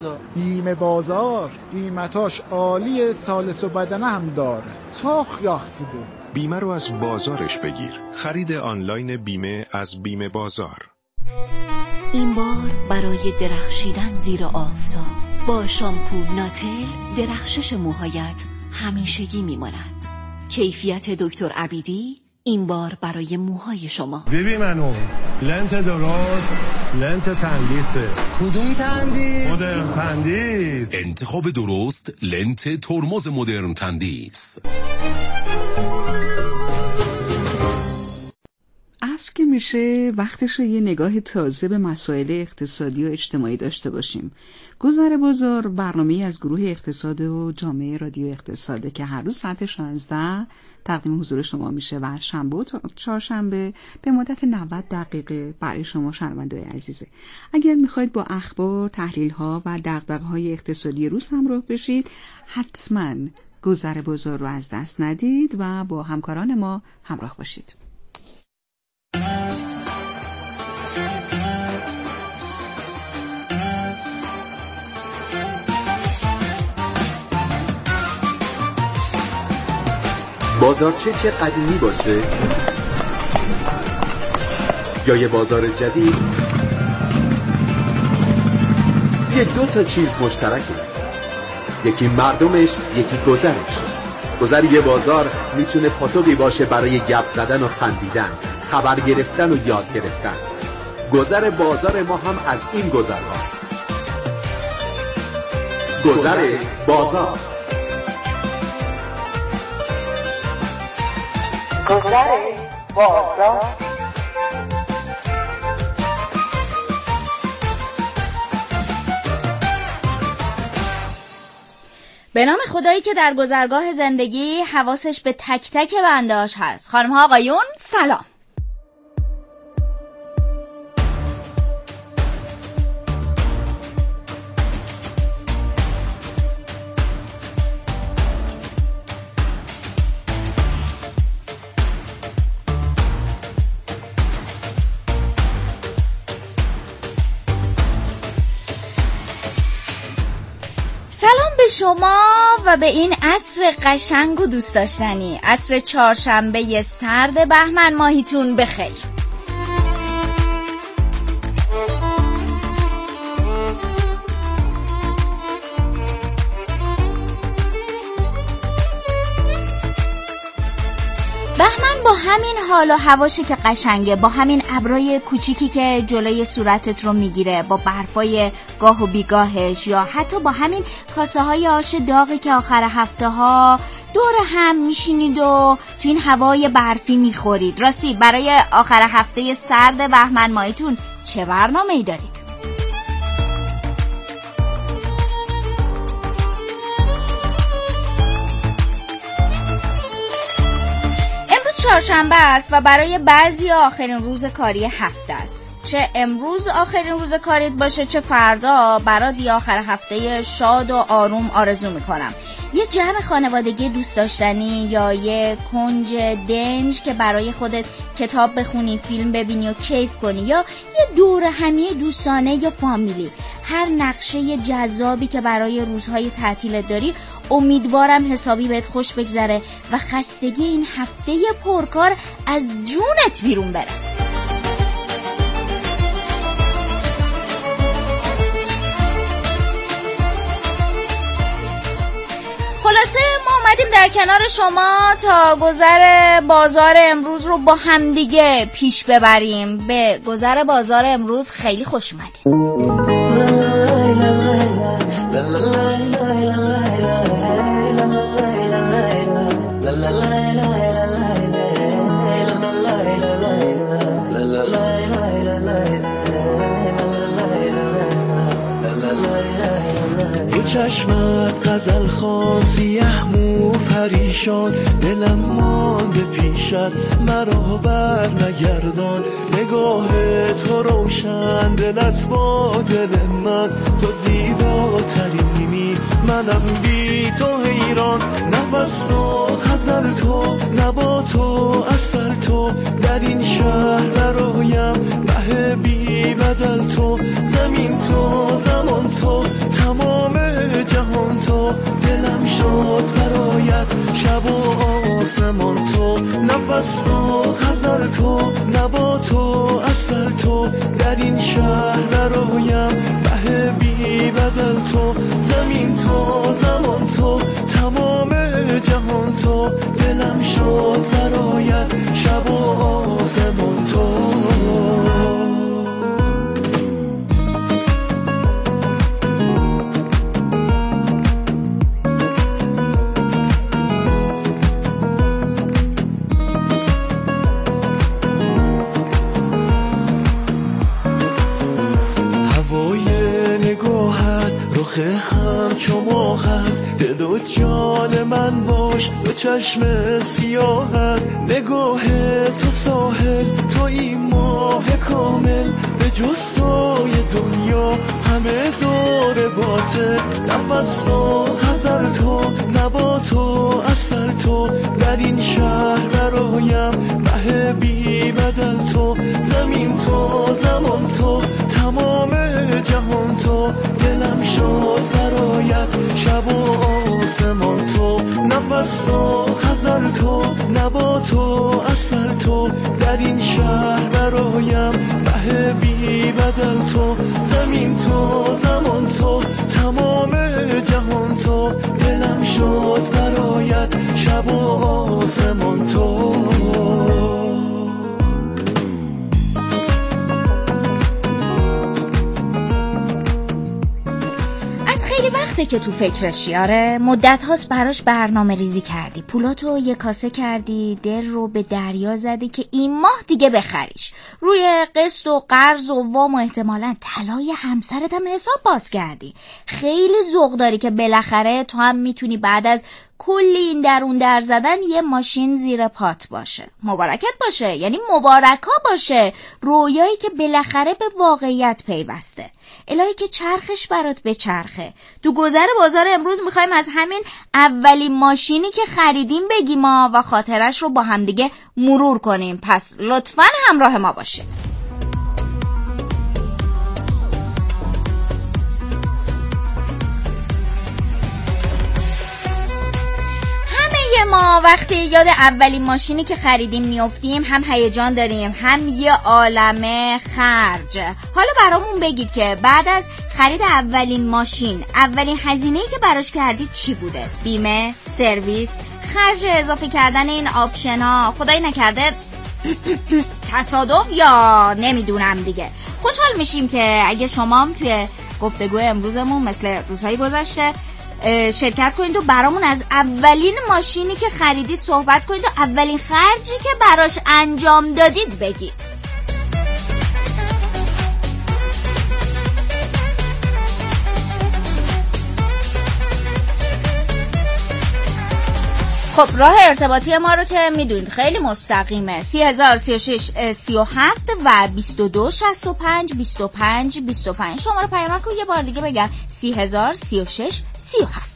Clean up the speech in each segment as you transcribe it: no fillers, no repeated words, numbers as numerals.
بیمه بازار قیمتاش عالیه، سالس و بدنه هم داره. چاخ یاختی بود. بیمه رو از بازارش بگیر. خرید آنلاین بیمه از بیمه بازار. این بار برای درخشیدن زیر آفتاب با شامپو ناتل درخشش موهایت همیشگی میماند. کیفیت دکتر عبیدی این بار برای موهای شما. ببین منو لنت درست، لنت تندیسه. کدوم تندیس؟ مدرن تندیس. انتخاب درست لنت ترمز مدرن تندیس. عصر که میشه وقتش یه نگاه تازه به مسائل اقتصادی و اجتماعی داشته باشیم. گذر بازار برنامه‌ای از گروه اقتصاد و جامعه رادیو اقتصاده که هر روز ساعت 16 تقدیم حضور شما میشه و از شنبه تا چهارشنبه به مدت 90 دقیقه برای شما شنونده‌های عزیزه. اگر میخواید با اخبار، تحلیل‌ها و دغدغه‌های اقتصادی روز همراه بشید، حتما گذر بازار رو از دست ندید و با همکاران ما همراه باشید. بازارچه چه قدیمی باشه یا یه بازار جدید، یه دو تا چیز مشترکه، یکی مردمش، یکی گذرش. گذر یه بازار میتونه پاتوقی باشه برای گپ زدن و خندیدن، خبر گرفتن و یاد گرفتن. گذر بازار ما هم از این گذر هاست. گذر بازار. گذر بازار. به نام خدایی که در گذرگاه زندگی حواسش به تک تک بنده‌هاش هست. خانم ها آقایون سلام. سلام به شما و به این عصر قشنگ و دوست داشتنی، عصر چهارشنبه سرد بهمن ماهیتون بخیر. بهمن با همین حال و هواشی که قشنگه، با همین ابرای کوچیکی که جلوی صورتت رو میگیره، با برفای گاه و بیگاهش، یا حتی با همین کاسه های آش داغی که آخر هفته ها دور هم میشینید و تو این هوای برفی میخورید. راستی برای آخر هفته سرد بهمن ماهیتون چه برنامه‌ای دارید؟ چهارشنبه است و برای بعضی آخرین روز کاری هفته است. چه امروز آخرین روز کاریت باشه چه فردا، برات یه آخر هفته شاد و آروم آرزو میکنم. یه جمع خانوادگی دوست داشتنی یا یه کنج دنج که برای خودت کتاب بخونی، فیلم ببینی و کیف کنی، یا یه دور همی دوستانه یا فامیلی. هر نقشه جذابی که برای روزهای تعطیلت داری امیدوارم حسابی بهت خوش بگذره و خستگی این هفته پرکار از جونت بیرون بره. خلاصه ما اومدیم در کنار شما تا گذر بازار امروز رو با همدیگه پیش ببریم. به گذر بازار امروز خیلی خوش اومدیم. چشمت غزل خوان، سیه مو پریشان، دلم مانده پیشت، مرا بر نگردان. نگاه تو روشن، دلت با دل من، تو زیباترینی، منم بی تو حیران. نفس و غزل تو، نبات و عسل تو، در این شهر نرایم، مه بی بی بدل تو، زمین تو، زمان تو، تمام جهان تو، دلم شد برایت شب و آسمان تو، نفس تو، خزر تو، نبات و عسل تو، در این شهر برایم به بی بدل تو، زمین تو، زمان تو، تمام جهان تو، دلم شد برایت شب و آسمان تو. همچو ماهت دل و جان من باش، دو چشم سیاهت، نگاه تو ساحل، تو این ماه کامل، به جستای دنیا همه دور باطل، نفس تو، خزر تو، نبات و عسل تو، در این شهر برایم به بی بدل تو، زمین تو، زمان تو، تمام جهان تو، دلم شد برایت شب و آسمان تو، نفس تو، خزر تو، نبات و عسل تو، در این شهر برایم به بی بدل تو، زمین تو، زمان تو، تمام جهان تو، دلم شد برایت شب و آسمان تو. که تو فکرشی، آره مدت هاست براش برنامه ریزی کردی، پولاتو یه کاسه کردی، دل رو به دریا زدی که این ماه دیگه بخریش، روی قسط و قرض و وام و احتمالاً طلای همسرت هم حساب باز کردی. خیلی ذوق داری که بالاخره تو هم میتونی بعد از کلی این درون در زدن یه ماشین زیر پات باشه. مبارکت باشه، یعنی مبارکا باشه، رویایی که بالاخره به واقعیت پیوسته. الهی که چرخش برات به چرخه. تو گذر بازار امروز میخوایم از همین اولین ماشینی که خریدیم بگیم ما و خاطرش رو با همدیگه مرور کنیم، پس لطفاً همراه ما باشه. ما وقتی یاد اولین ماشینی که خریدیم میافتیم، هم هیجان داریم هم یه عالمه خرج. حالا برامون بگید که بعد از خرید اولین ماشین اولین هزینه‌ای که براش کردید چی بوده؟ بیمه، سرویس، خرج اضافه کردن این آپشن ها، خدایی نکرده تصادف یا نمیدونم دیگه. خوشحال میشیم که اگه شما هم توی گفتگو امروزمون مثل روزهای گذشته شرکت کنید و برامون از اولین ماشینی که خریدید صحبت کنید و اولین خرجی که براش انجام دادید بگید. خب راه ارتباطی ما رو که میدونید خیلی مستقیمه، 3036 37 و 22 65 25 25. شما رو پیامک رو یه بار دیگه بگم، 3036 37.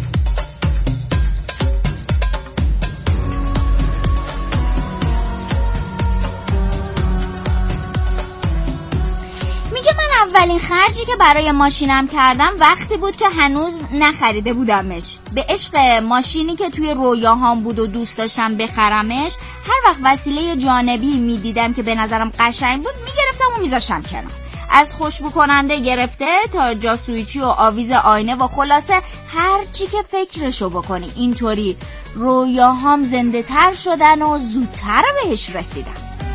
اولین خرجی که برای ماشینم کردم وقتی بود که هنوز نخریده بودمش. به عشق ماشینی که توی رویاهام بود و دوست داشتم بخرمش، هر وقت وسیله جانبی میدیدم که به نظرم قشنگ بود میگرفتم و میذاشتم کنار. از خوشبو کننده گرفته تا جاسویچی و آویز آینه و خلاصه هر چی که فکرشو بکنی. اینطوری رویاهام زنده تر شدن و زودتر بهش رسیدم.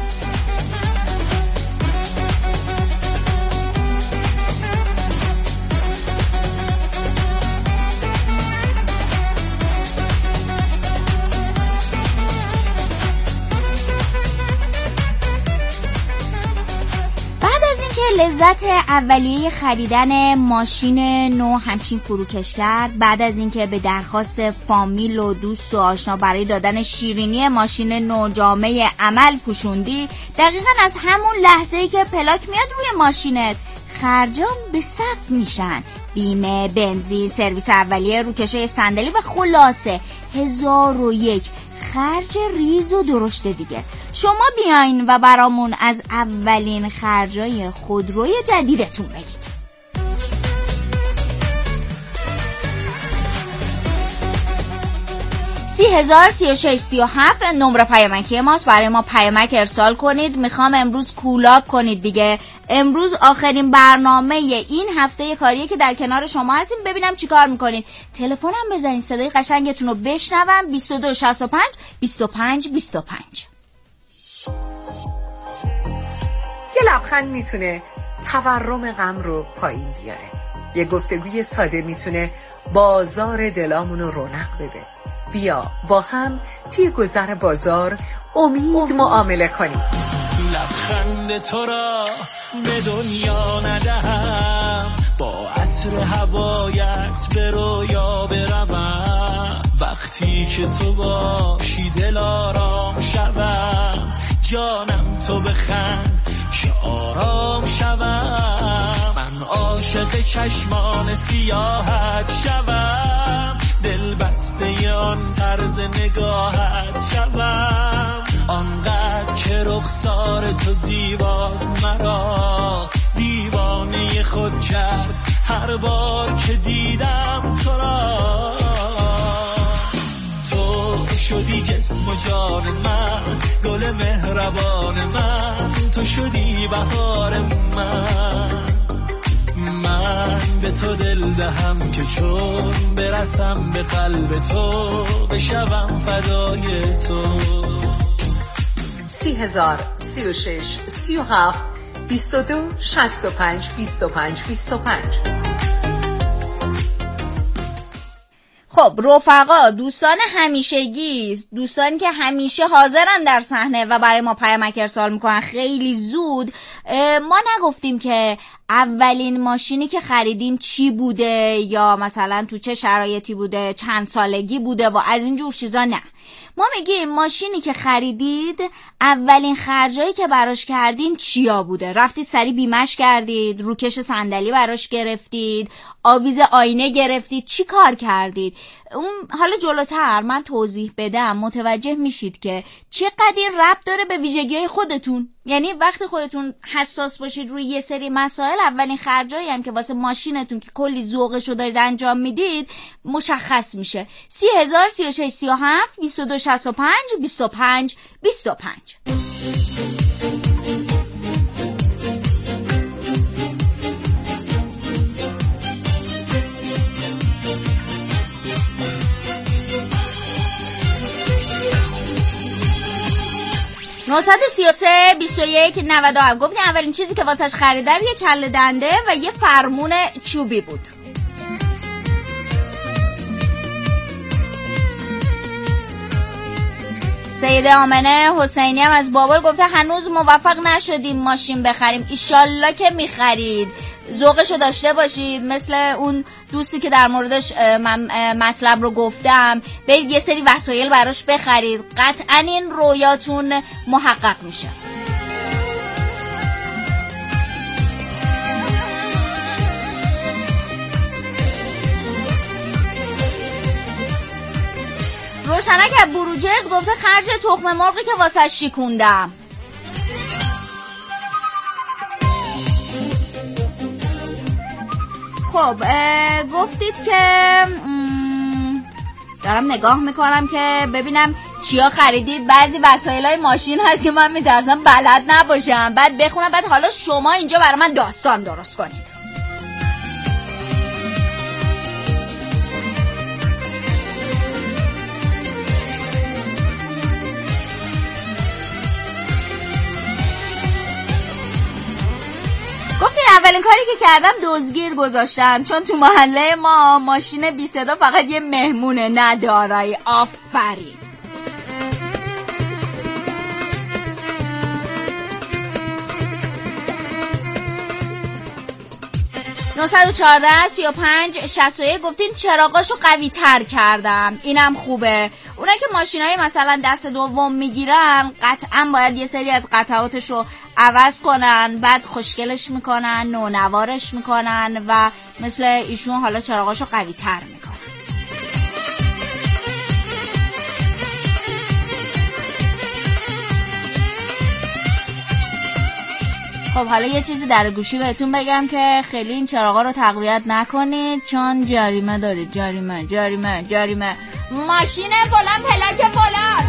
لذت اولیه خریدن ماشین نو همچین فروکش کرد، بعد از اینکه به درخواست فامیل و دوست و آشنا برای دادن شیرینی ماشین نو جامه عمل پوشوندی، دقیقاً از همون لحظه‌ای که پلاک میاد روی ماشینت خرجام به صف میشن. بیمه، بنزین، سرویس اولیه، روکشه صندلی و خلاصه 1001 خرج ریز و درشت دیگه. شما بیاین و برامون از اولین خرجای خودروی جدیدتون بگید. 30,000 36 37 نمره پیامکی ماست. برای ما پیامک ارسال کنید. میخوام امروز کولاک کنید دیگه. امروز آخرین برنامه این هفته کاریه که در کنار شما هستیم. ببینم چی کار میکنید. تلفنم بزنید صدای قشنگتون رو بشنوم. 22 65 25 25. یه لبخند میتونه تورم غم رو پایین بیاره. یه گفتگوی ساده میتونه بازار دلامون رو رونق بده. بیا با هم توی گذر بازار امید معامله کنیم. لبخند تو را به دنیا ندهم، با عطر هوایت به رویا بروم. وقتی که تو باشی دل آرام شوم، جانم تو بخند که آرام شوم. من عاشق چشمان سیاحت شوم، دل بسته آن طرز نگاهت شوم. آنقدر که رخسار تو زیباست مرا دیوانه خود کرد هر بار که دیدم تو را. تو شدی جسم و جان من، گل مهربان من، تو شدی بهار من به تو دل دهم که چون برسم به قلب تو بشوم فدای تو. 30,000 36 37 22 65 25 25. خب رفقا، دوستان همیشگی، دوستانی که همیشه حاضرن در صحنه و برای ما پیامک ارسال میکنن خیلی زود، ما نگفتیم که اولین ماشینی که خریدین چی بوده یا مثلا تو چه شرایطی بوده، چند سالگی بوده و از اینجور چیزا. نه، ما میگیم ماشینی که خریدید اولین خرجایی که براش کردین چیا بوده. رفتید سری بیمش کردید، روکش صندلی براش گرفتید، آویز آینه گرفتید، چی کار کردید؟ حالا جلوتر من توضیح بدم متوجه میشید که چقدر این ربط داره به ویژگی‌های خودتون. یعنی وقتی خودتون حساس باشید روی یه سری مسائل، اولین خرجایی هم که واسه ماشینتون که کلی ذوقشو دارید انجام میدید مشخص میشه. 30,000 36 37 22 65 25 25. نوصد 33 21 97 گفتین اولین چیزی که واسش خریدم یه کله دنده و یه فرمون چوبی بود. سیده آمنه حسینی هم از بابل گفته هنوز موفق نشدیم ماشین بخریم، ایشالله که میخرید، ذوقشو داشته باشید. مثل اون دوستی که در موردش من مطلب رو گفتم، برید یه سری وسایل براش بخرید، قطعا این رویاتون محقق میشه. روشنک بروجرد گفته خرج تخم مرغی که واسه شیکوندم. خب گفتید که دارم نگاه میکنم که ببینم چیا خریدید. بعضی وسایل‌های ماشین هست که من میترسم بلد نباشم، بعد بخونم، بعد حالا شما اینجا برای من داستان درست کنید. اولین کاری که کردم دزدگیر گذاشتم، چون تو محله ما ماشین بی صدا فقط یه مهمونه نه دارایی. آفرین. نه 914 35 61 گفتین چراغاشو قوی تر کردم. اینم خوبه. اونایی که ماشینای مثلا دست دوم میگیرن قطعا باید یه سری از قطعاتشو عوض کنن، بعد خوشگلش میکنن، نونوارش میکنن و مثل ایشون حالا چراغاشو قوی تر میکنن. خب حالا یه چیزی در گوشی بهتون بگم که خیلی این چراغا رو تقویت نکنید، چون جریمه دارید. جریمه. ماشین فلان پلاک فلان.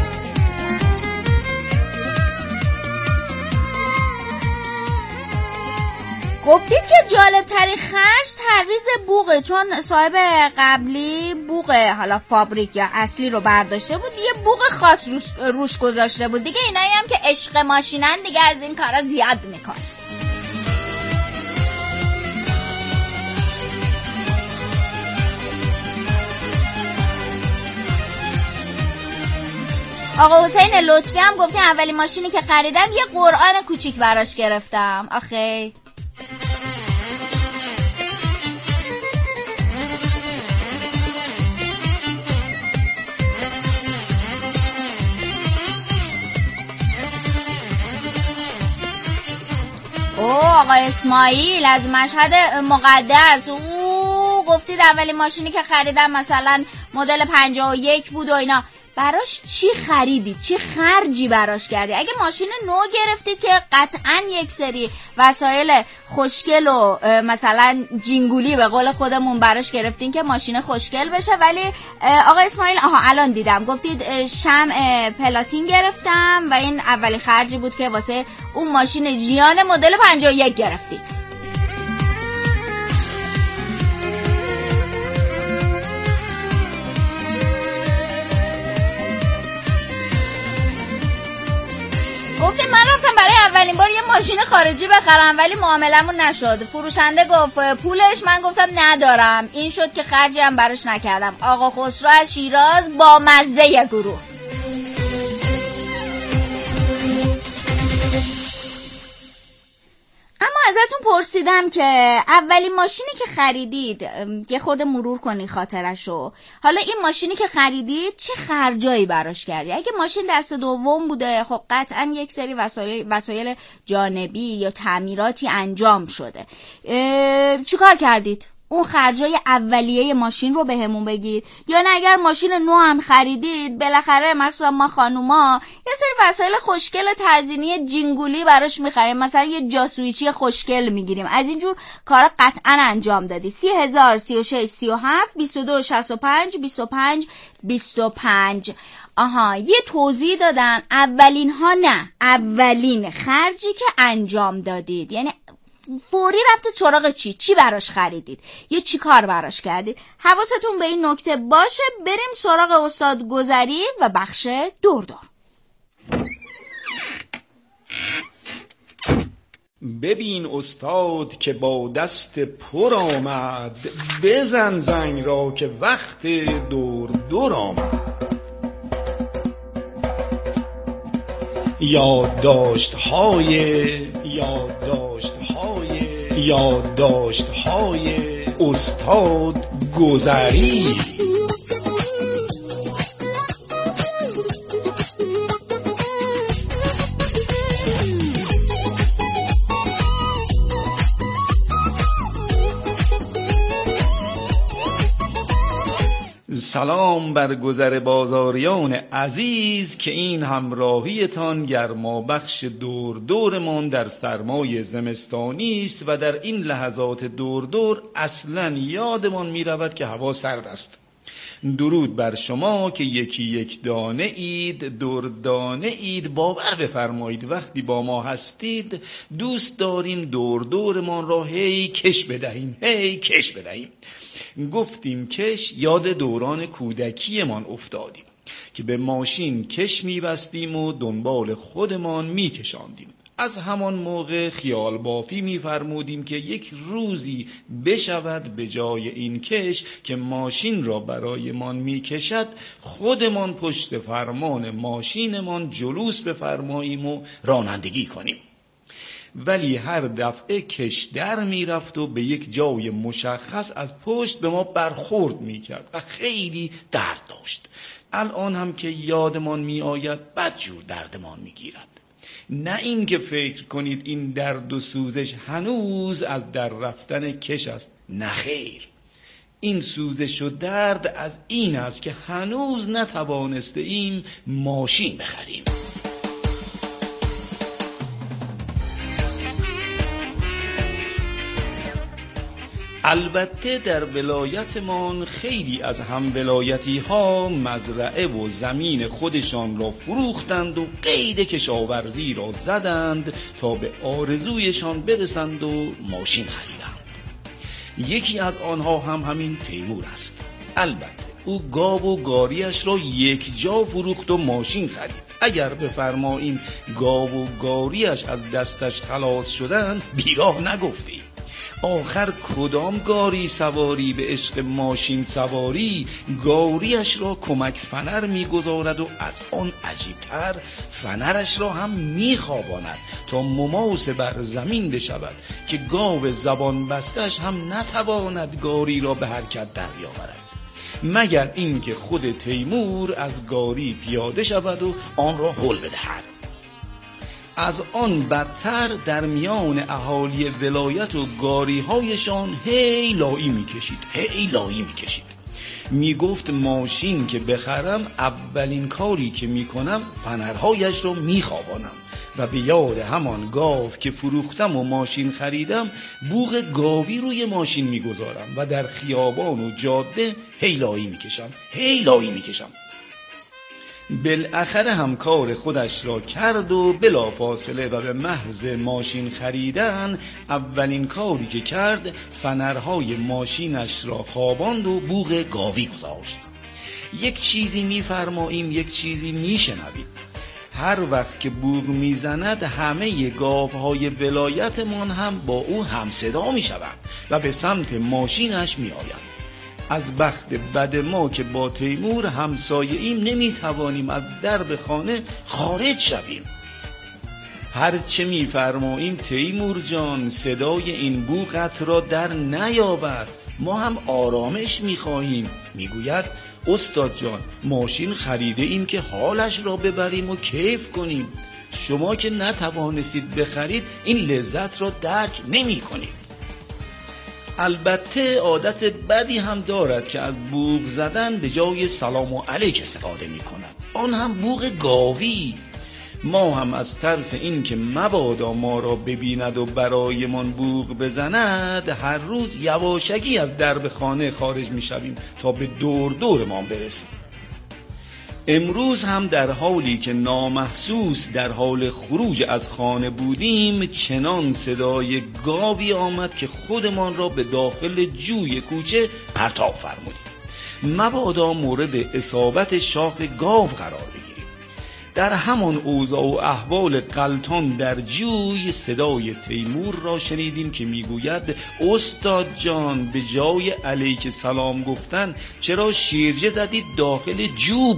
گفتید که جالب ترین خرج تعویض بوقه، چون صاحب قبلی بوقه حالا فابریک یا اصلی رو برداشته بود، یه بوق خاص روش گذاشته بود دیگه. اینایی هم که عشق ماشینن دیگه از این کارا زیاد میکنه. آقا حسین لطفی هم گفته اولی ماشینی که خریدم یه قرآن کوچیک براش گرفتم. آخه آقا اسماعیل از مشهد مقدس، گفتید اولی ماشینی که خریدم مثلا مدل 51 بود و اینا. براش چی خریدید؟ چی خرجی براش کردید؟ اگه ماشین نو گرفتید که قطعاً یک سری وسایل خوشگل و مثلا جینگولی به قول خودمون براش گرفتین که ماشین خوشگل بشه. ولی آقا اسماعیل الان دیدم گفتید شمع پلاتین گرفتم و این اولی خرجی بود که واسه اون ماشین جیان مدل 51 گرفتید. گفتیم من رفتم برای اولین بار یه ماشین خارجی بخرم ولی معاملمون نشد. فروشنده گفت پولش، من گفتم ندارم. این شد که خرجی هم براش نکردم. آقا خسرو از شیراز با مزه گروه. اما ازتون پرسیدم که اولین ماشینی که خریدید یه خورده مرور کنی خاطرشو. حالا این ماشینی که خریدید چه خرجایی براش کردی؟ اگه ماشین دست دوم بوده خب قطعا یک سری وسایل جانبی یا تعمیراتی انجام شده. چیکار کردید؟ اون خرجای اولیه ماشین رو بهمون بگید. یا نه اگر ماشین نو هم خریدید بالاخره مثلا ما خانوما یه سری وسایل خوشگل تزیینی جینگولی براش میخریم، مثلا یه جاسویچی خوشگل میگیریم. از اینجور کارا قطعا انجام دادی. 30,000 36 37 22 65 25 25. آها، یه توضیح دادن. اولین ها نه، اولین خرجی که انجام دادید یعنی فوری رفتید سراغ چی براش خریدید یا چی کار براش کردید. حواستون به این نکته باشه. بریم سراغ استاد گذری و بخش دور. ببین استاد که با دست پر آمد، بزن زنگ را که وقت دور آمد. یادداشت‌های استاد گذری. سلام بر گذر بازاریان عزیز که این همراهیتان گرما بخش دورمان در سرمای زمستانی است و در این لحظات دور اصلا یادمان می رود که هوا سرد است. درود بر شما که یکی یک دانه اید، دردانه اید. باور بفرمایید وقتی با ما هستید دوست داریم دورمان را هی کش بدهیم. گفتیم کش، یاد دوران کودکیمان افتادیم که به ماشین کش می‌بستیم و دنبال خودمان می‌کشاندیم. از همان موقع خیال بافی می‌فرمودیم که یک روزی بشود به جای این کش که ماشین را برایمان می‌کشد خودمان پشت فرمان ماشینمان جلوس بفرماییم و رانندگی کنیم. ولی هر دفعه کش در میرفت و به یک جای مشخص از پشت به ما برخورد میکرد و خیلی درد داشت. الان هم که یادمان میآید بدجور دردمان میگیرد. نه این که فکر کنید این درد و سوزش هنوز از در رفتن کش است. نه خیر، این سوزش و درد از این است که هنوز نتوانسته ایم ماشین بخریم. البته در ولایتمان خیلی از هم ولایتی ها مزرعه و زمین خودشان را فروختند و قید کشاورزی را زدند تا به آرزویشان برسند و ماشین خریدند. یکی از آنها هم همین تیمور است. البته او گاو و گاریش را یک جا فروخت و ماشین خرید. اگر بفرماییم گاو و گاریش از دستش خلاص شدند بیراه نگفتیم. آخر کدام گاری سواری به عشق ماشین سواری گاریش را کمک فنر میگذارد و از آن عجیبتر فنرش را هم میخواباند تا مماس بر زمین بشود که گاو زبان بستش هم نتواند گاری را به حرکت دریاورد، مگر اینکه خود تیمور از گاری پیاده شود و آن را هل بدهد. از آن بدتر در میان اهالی ولایت و گاری هایشان هی لایی میکشید. میگفت ماشین که بخرم اولین کاری که میکنم فنرهایش رو میخوابانم و به یاد همان گاو که فروختم و ماشین خریدم بوق گاوی روی ماشین میگذارم و در خیابان و جاده هی لایی میکشم. بالاخره هم کار خودش را کرد و بلافاصله و به محض ماشین خریدن اولین کاری که کرد فنرهای ماشینش را خواباند و بوق گاوی گذاشت. یک چیزی میفرماییم یک چیزی میشنویم. هر وقت که بوق میزند همه گاوهای ولایتمان هم با او همصدا میشوند و به سمت ماشینش میآیند. از بخت بد ما که با تیمور همسایه ایم نمیتوانیم از درب خانه خارج شویم. هر چه میفرماییم تیمور جان صدای این بوقت را در نیاورد، ما هم آرامش میخواهیم. میگوید استاد جان ماشین خریده ایم که حالش را ببریم و کیف کنیم، شما که نتوانستید بخرید این لذت را درک نمی کنید. البته عادت بدی هم دارد که از بوق زدن به جای سلام و علیک استفاده می کند، آن هم بوق گاوی. ما هم از ترس این که مبادا ما را ببیند و برایمان بوق بزند هر روز یواشکی از درب خانه خارج می شویم تا به دور ما برسیم. امروز هم در حالی که نامحسوس در حال خروج از خانه بودیم چنان صدای گاوی آمد که خودمان را به داخل جوی کوچه پرتاب فرمودیم، مبادا مورد اصابت شاخ گاو قرار بگیریم. در همان اوضاع و احوال غلطان در جوی صدای تیمور را شنیدیم که میگوید استاد جان به جای علیک سلام گفتن چرا شیرجه زدید داخل جوب؟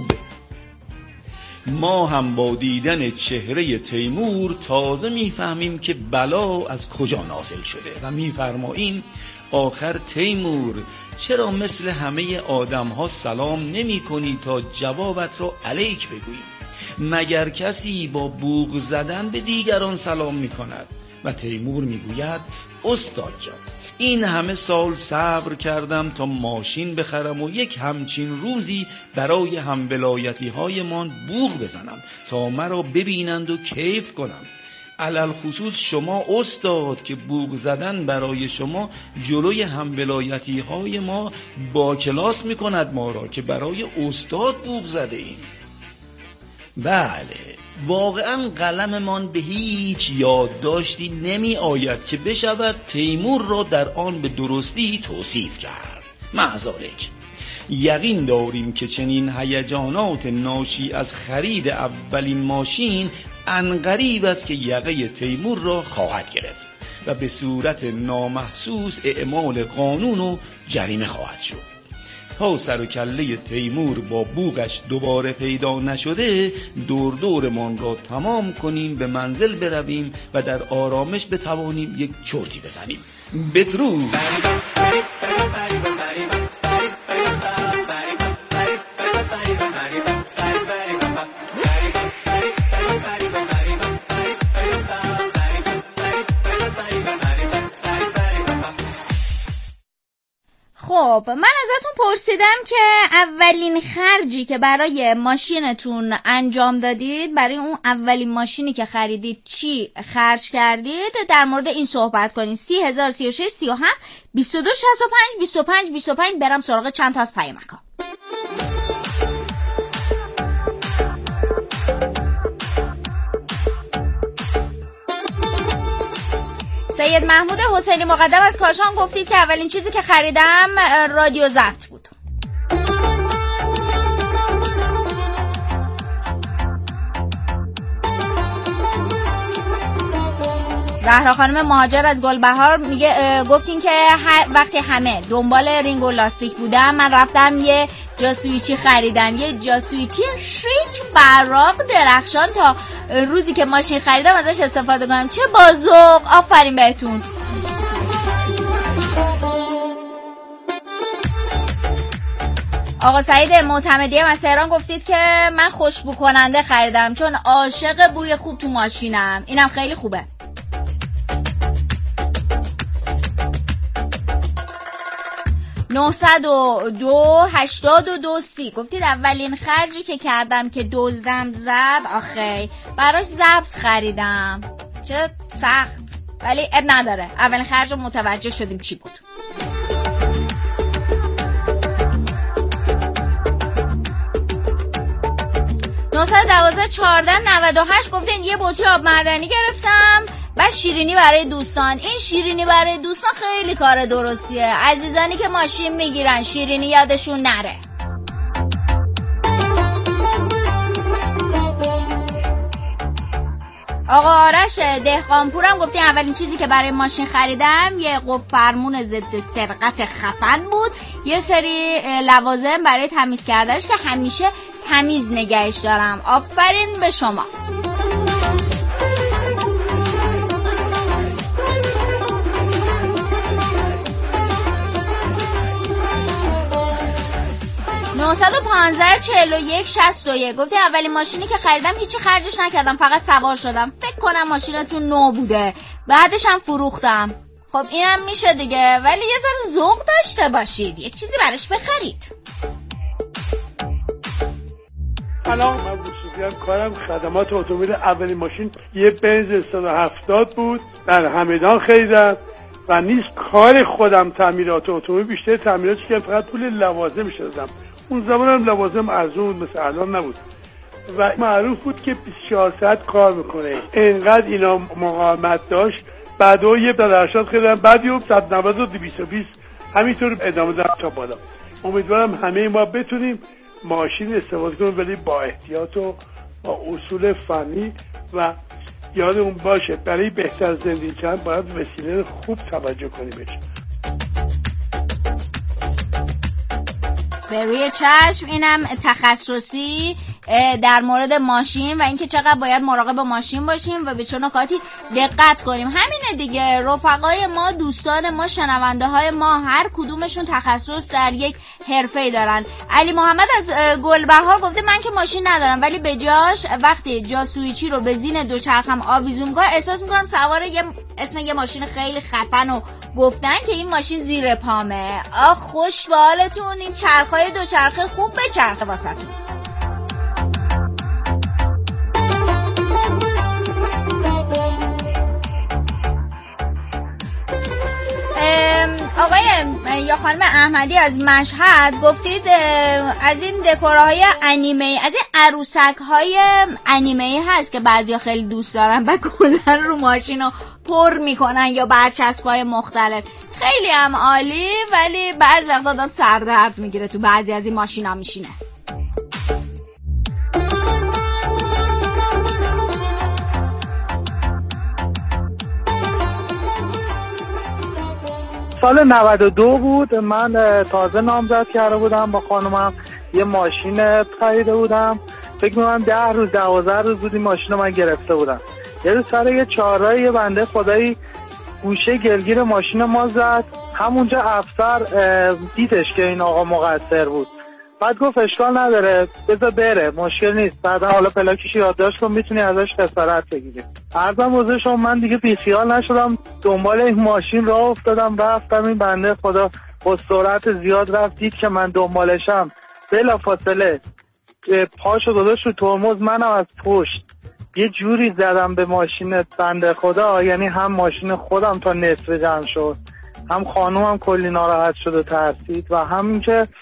ما هم با دیدن چهره تیمور تازه میفهمیم که بلا از کجا نازل شده و میفرماییم آخر تیمور چرا مثل همه آدم ها سلام نمی کنی تا جوابت را علیک بگوییم؟ مگر کسی با بوق زدن به دیگران سلام می کند؟ و تیمور میگوید استاد جان این همه سال صبر کردم تا ماشین بخرم و یک همچین روزی برای همولایتی هایمان بوق بزنم تا مرا ببینند و کیف کنم. علل خصوص شما استاد که بوق زدن برای شما جلوی همولایتی های ما با کلاس میکند ما را که برای استاد بوق زده ایم. بله واقعا قلممان به هیچ یادداشتی نمی آید که بشود تیمور را در آن به درستی توصیف کرد. معذالک یقین داریم که چنین هیجانات ناشی از خرید اولین ماشین عنقریب است که یقه تیمور را خواهد گرفت و به صورت نامحسوس اعمال قانون و جریمه خواهد شد. تا سر و کله تیمور با بوقش دوباره پیدا نشده دور من را تمام کنیم، به منزل برویم و در آرامش بتوانیم یک چرتی بزنیم. بدرود. خب خب من ازتون پرسیدم که اولین خرجی که برای ماشینتون انجام دادید، برای اون اولین ماشینی که خریدید چی خرج کردید؟ در مورد این صحبت کنید. 30,000 36 37 22 65 25 25. برم سراغ چند تا از پیامک‌ها. سید محمود حسینی مقدم از کاشان گفتید که اولین چیزی که خریدم رادیو ضبط بود. زهرا خانم مهاجر از گلبهار میگه گفتین که وقتی همه دنبال رینگ و لاستیک بودم، من رفتم یه جاسویچی خریدم، یه جاسویچی شیک براق درخشان، تا روزی که ماشین خریدم ازش استفاده کنم. چه بازوق، آفرین بهتون. آقا سعید معتمدی از تهران گفتید که من خوشبو کننده خریدم چون عاشق بوی خوب تو ماشینم. اینم خیلی خوبه. 902 82 30 گفتید اولین خرجی که کردم که دزدم زد، آخی براش ضبط خریدم. چه سخت، ولی اب نداره، اولین خرج رو متوجه شدیم چی بود. (912 14 98) گفتین یه بطری آب معدنی گرفتم و شیرینی برای دوستان. این شیرینی برای دوستان خیلی کار درستیه. عزیزانی که ماشین میگیرن شیرینی یادشون نره. آقا آرش دهقانپورم گفتی اولین چیزی که برای ماشین خریدم یه قفل فرمون ضد سرقت خفن بود، یه سری لوازم برای تمیز کردنش که همیشه تمیز نگهش دارم. آفرین به شما. (915 41 61) گفتی اولین ماشینی که خریدم هیچی خرجش نکردم، فقط سوار شدم. فکر کنم ماشینتون نو بوده، بعدش هم فروختم. خب اینم میشه دیگه، ولی یه ذره ذوق داشته باشید، یه چیزی براش بخرید. سلام، من بوسفیان کارم خدمات اتومبیل. اولین ماشین یه بنز 170 بود، در همدان خریدم و نیز کار خودم تعمیرات اتومبیل، بیشتر تعمیراتش که فقط پول لوازم شدم. اون زمان هم لوازم ارزون مثل الان نبود و معروف بود که 24 ساعت کار میکنه. انقدر اینا مقاومت داشت. بعدا یه بدرشات خریدم، بعد یه 190 و 220 همینطور ادامه دادم تا بالا. امیدوارم همه ما بتونیم ماشین استفاده کنیم، ولی با احتیاط و با اصول فنی، و یادمون باشه برای بهتر زندگی کردن باید وسیله خوب توجه کنیم بهش. به روی چشم. اینم تخصصی در مورد ماشین و اینکه چقدر باید مراقب ماشین باشیم و به چه نکاتی دقت کنیم. همینه دیگه. رفقای ما، دوستان ما، شنونده های ما، هر کدومشون تخصص در یک حرفه‌ای دارن. علی محمد از گلبهار گفته من که ماشین ندارم، ولی به جاش وقتی جاسویچی رو به زین دوچرخم آویزون می‌کنم احساس می‌کنم سوار اسم یه ماشین خیلی خفن و گفتن که این ماشین زیر پامه. آخ خوش به حالتون. این چرخای دوچرخه خوب به چرخه واسهتون. آقای یا خانم احمدی از مشهد گفتید از این دکورهای انیمه، از این عروسک‌های انیمه هست که بعضیا خیلی دوست دارن و کلا رو ماشینو پر میکنن یا برچسب‌های مختلف. خیلی هم عالی، ولی بعضی وقتا آدم سردرد میگیره تو بعضی از این ماشینا میشینه. سال 92 بود، من تازه نامزد کرده بودم با خانومم، یه ماشین خریده بودم. فکر می‌کنم 10 روز 12 روز بود این ماشین رو من گرفته بودم. یه روز سر یه چهارراه یه بنده خدایی گوشه گلگیر ماشین ما زد. همونجا افسر دیدش که این آقا مقصر بود، بعد گفت اشکال نداره بذار بره، مشکل نیست، بعدا حالا پلاکش یادداشت کن میتونی ازش خسارت بگیری. عرضم حضور شما من دیگه بیخیال نشدم، دنبال این ماشین راه افتادم، رفتم. این بنده خدا با سرعت زیاد رفت، دید که من دنبالشم، بلافاصله پاشو گذاشت رو ترمز، منم از پشت یه جوری زدم به ماشین بنده خدا، یعنی هم ماشین خودم تا نصف جمع شد، هم خانومم کلی ناراحت شد و ترسید، و همین که